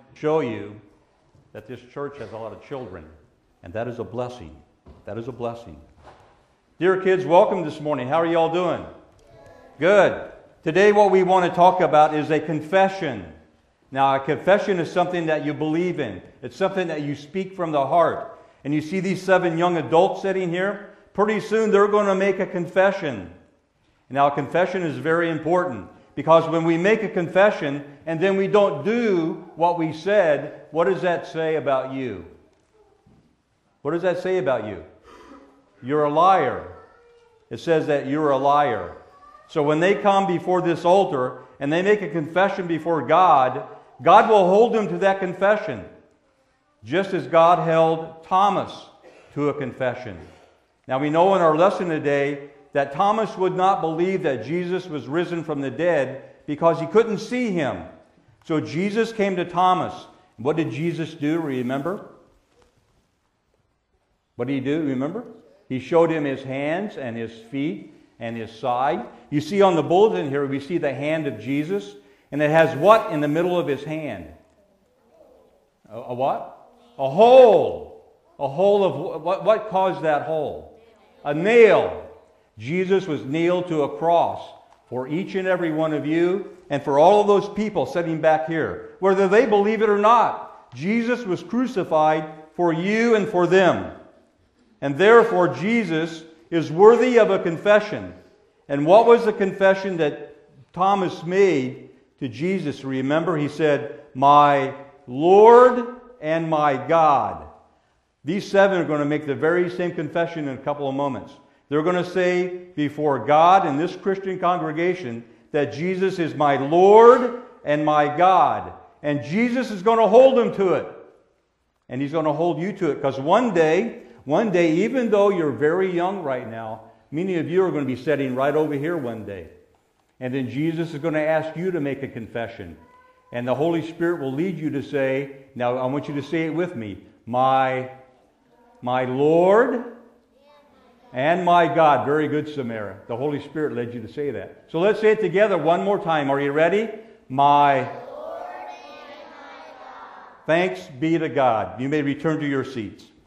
show you that this church has a lot of children, and that is a blessing. That is a blessing. Dear kids, welcome this morning. How are you all doing? Good. Today what we want to talk about is a confession. Now, a confession is something that you believe in. It's something that you speak from the heart. And you see these 7 young adults sitting here? Pretty soon they're going to make a confession. Now, a confession is very important because when we make a confession and then we don't do what we said, what does that say about you? What does that say about you? You're a liar. It says that you're a liar. So when they come before this altar and they make a confession before God, God will hold them to that confession, just as God held Thomas to a confession. Now we know in our lesson today that Thomas would not believe that Jesus was risen from the dead because he couldn't see him. So Jesus came to Thomas. What did Jesus do? Remember? What did he do? Remember? He showed him his hands and his feet and his side. You see on the bulletin here, we see the hand of Jesus. And it has what in the middle of his hand? A what? A hole. A hole of what caused that hole? A nail. Jesus was nailed to a cross for each and every one of you and for all of those people sitting back here. Whether they believe it or not, Jesus was crucified for you and for them. And therefore, Jesus is worthy of a confession. And what was the confession that Thomas made to Jesus? Remember, he said, "My Lord and my God." These 7 are going to make the very same confession in a couple of moments. They're going to say before God in this Christian congregation that Jesus is my Lord and my God. And Jesus is going to hold them to it. And He's going to hold you to it. Because one day, even though you're very young right now, many of you are going to be sitting right over here one day. And then Jesus is going to ask you to make a confession. And the Holy Spirit will lead you to say, now I want you to say it with me, my Lord and my God. Very good, Samara. The Holy Spirit led you to say that. So let's say it together one more time. Are you ready? My Lord and my God. Thanks be to God. You may return to your seats.